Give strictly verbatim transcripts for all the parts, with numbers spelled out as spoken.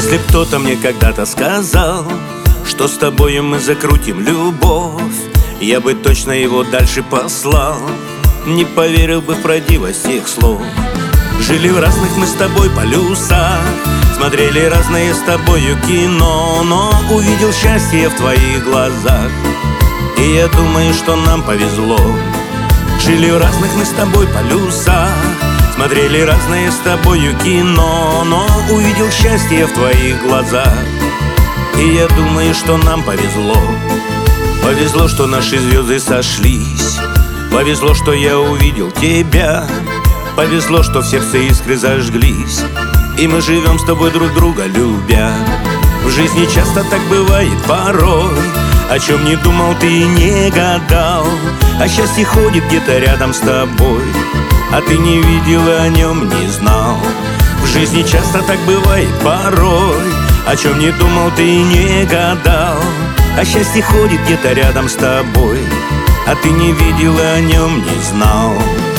Если б кто-то мне когда-то сказал, что с тобою мы закрутим любовь, я бы точно его дальше послал. Не поверил бы в правдивость их слов. Жили в разных мы с тобой полюсах, смотрели разные с тобою кино, но увидел счастье в твоих глазах, и я думаю, что нам повезло. Жили в разных мы с тобой полюсах, смотрели разные с тобою кино, но увидел счастье в твоих глазах, и я думаю, что нам повезло. Повезло, что наши звезды сошлись, повезло, что я увидел тебя, повезло, что в сердце искры зажглись, и мы живем с тобой друг друга любя. В жизни часто так бывает порой, о чем не думал ты и не гадал, а счастье ходит где-то рядом с тобой, а ты не видел и о нем не знал. В жизни часто так бывает порой, о чем не думал ты и не гадал, а счастье ходит где-то рядом с тобой, а ты не видел и о нем не знал.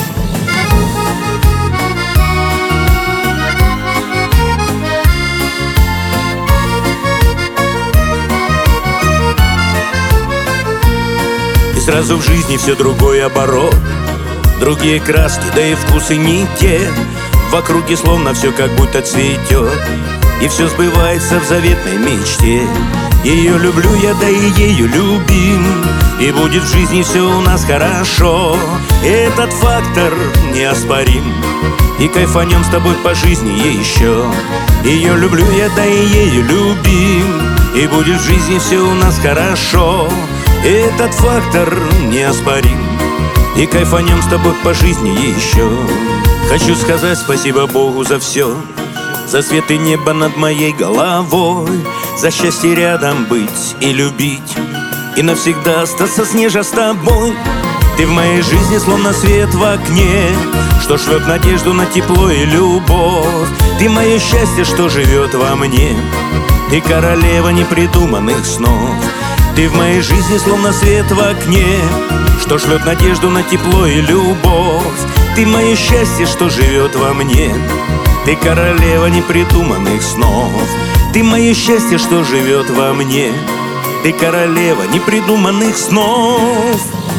И сразу в жизни все другой оборот, другие краски, да и вкусы не те. В округе словно все как будто цветет, и все сбывается в заветной мечте. Ее люблю я, да и ею любим, и будет в жизни все у нас хорошо. Этот фактор неоспорим, и кайфанем с тобой по жизни еще. Ее люблю я, да и ею любим, и будет в жизни все у нас хорошо. Этот фактор неоспорим, и кайфанем с тобой по жизни еще. Хочу сказать спасибо Богу за все, за свет и небо над моей головой, за счастье рядом быть и любить, и навсегда остаться снежа с тобой. Ты в моей жизни словно свет в окне, что шлет надежду на тепло и любовь. Ты мое счастье, что живет во мне, ты королева непридуманных снов. Ты в моей жизни словно свет в окне, что шлет надежду на тепло и любовь. Ты мое счастье, что живет во мне, ты королева непридуманных снов. Ты мое счастье, что живет во мне, ты королева непридуманных снов.